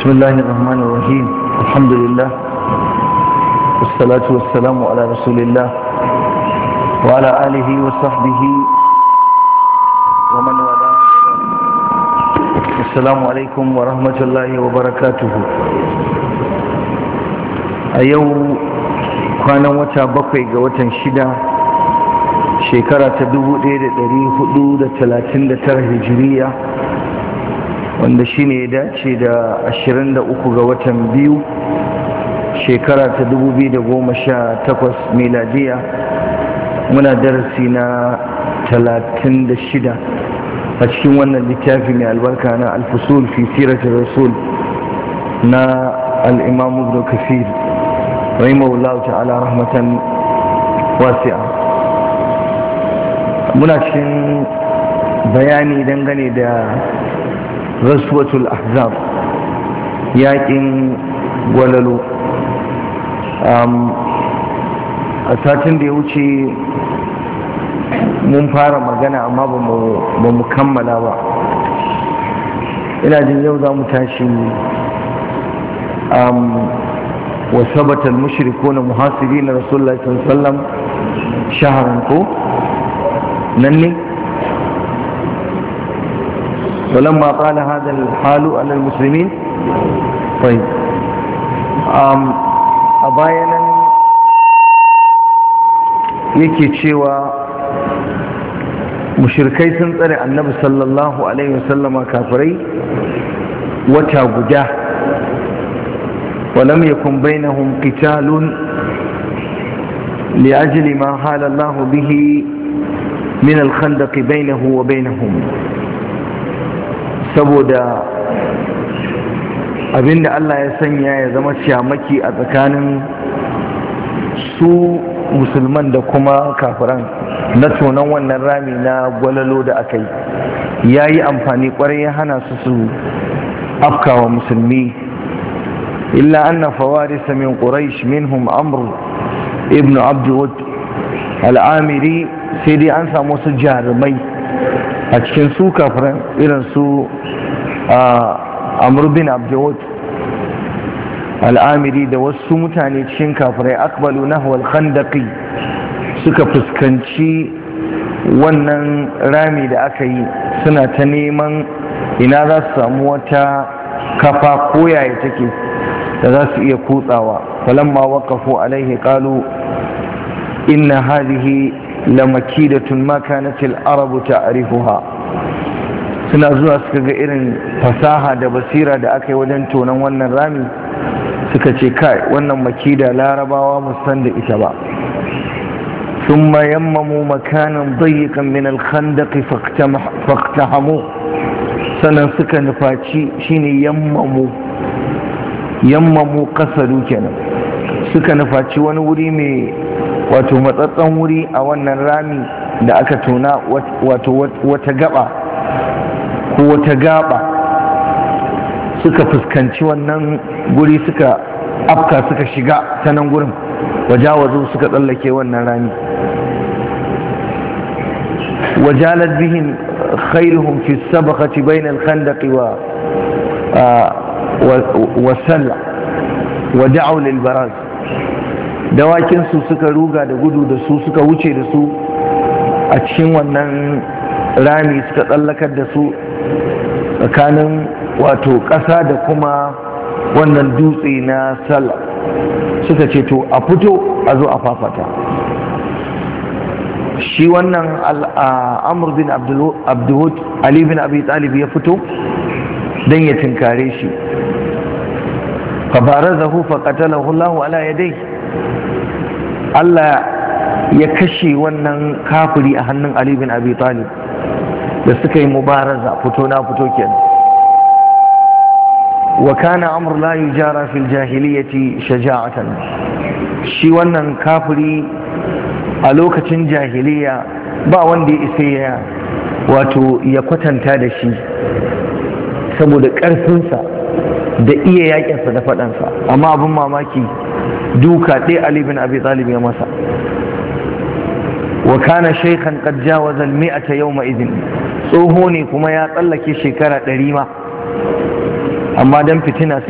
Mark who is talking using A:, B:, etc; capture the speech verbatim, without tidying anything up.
A: بسم الله الرحمن الرحيم. الحمد لله والصلاة والسلام على رسول الله وعلى آله وصحبه ومن والاه. السلام عليكم ورحمة الله وبركاته. أيوه كان وتا بقي وتا شدة shekara ta dubu ɗaya da ɗari hudu da talatin da tara hijiriya, wanda shine ya dace da ashirin da uku ga watan biyu shekara ta dubu biyu da goma sha takwas miladiya. Muna darasi na talatin da shida a cikin wannan littafi mai albarka na alfusul fi siratul rasul na al-imam ibn kathir rahimahullahu ta'ala rahmatan wasi'a. muna cikin bayani dangane da raswatul ahzab, yakin gwalalo. A satin da ya wuce mun fara magana amma ba mu kammala ba. Ina jin yau za mu tashi wa sabata al-mushrikuna muhasibina rasulullahi sallallahu alaihi wasallam shahran ko نني ولما قال هذا الحال على المسلمين. طيب أم أباينا yake cewa mushrikai sun tsare annabi sallallahu alaihi wasallama kafirai wata guda, ولم يكن بينهم قتال لأجل ما حال الله به min al-khandaq bainahu wa bainahum, saboda abinda Allah ya sanya ya zama shamaki a tsakanin su musulman da kuma kafiran na tonon wannan rami na gwalalo da aka yi. Ya yi amfani kwarai ya hana su su afkawa musulmi. illa anna fawarisa min quraish minhum amr ibn abd al-amiri, sai dai an samu su jarumai a cikin su kafiran irin su amr bin abdul al'amiri da wasu mutane cikin kafirai akbalu nahwal khandaqi, suka fuskanci wannan rami da aka yi, suna ta neman ina za su samu wata kafa ko yaya take da za su iya kutsawa. falamma waqafu alaihi qalu inna hadhihi lamakidatun ma kanat al-arabu ta'rifuha. Suna zuwa suka ga irin fasaha da basira da aka yi wajen tonon wannan rami, suka ce kai wannan makida larabawa ba san da ita ba. thumma yammamu makanan dayiqan min al-khandaq faqtahamu, sannan suka nufaci shine yammamu yammamu kasadu kenan, suka nufaci wani wuri mai wato matsatsan wuri a wannan rami da aka tona, wato wata gaba ko wata gaba suka fuskanci wannan guri, suka afka suka shiga ta nan gurin, wajawazu suka tsallake wannan rami. wajalat bihim khairuhum fi sabaqati bayna al-khandaq wa wa salla wa da'u lil baraz. dawakinsu suka ruga da gudu da su, suka wuce da su a cikin wannan rami, suka tsallakar da su tsakanin wato ƙasa da kuma wannan dutse na sala. suka ce to a fito a zo a fafata. shi wannan amr bin abdul ali bin abi talib ya fito don ya tinkare shi. fa barazahu fa qatalahu Allah ala yadayhi, Allah ya kashe wannan kafiri a hannun Ali bin Abi Talib da suka yi mubaraza, fito na fito kenan. wa kana amr la yujara fil jahiliyyati shaja'atan, shi wannan kafiri a lokacin jahiliya ba wanda ya isa ya wato ya kwatanta da shi saboda ƙarfinsa da iya yakinsa da faɗansa. amma abin mamaki duka ɗaya Ali bin Abi Talib ya masa. wa kana shaykhan qad jawaza al-mi'ata yawma idhin, tsoho ne kuma ya tsallake shekara ɗari ma, amma dan fitina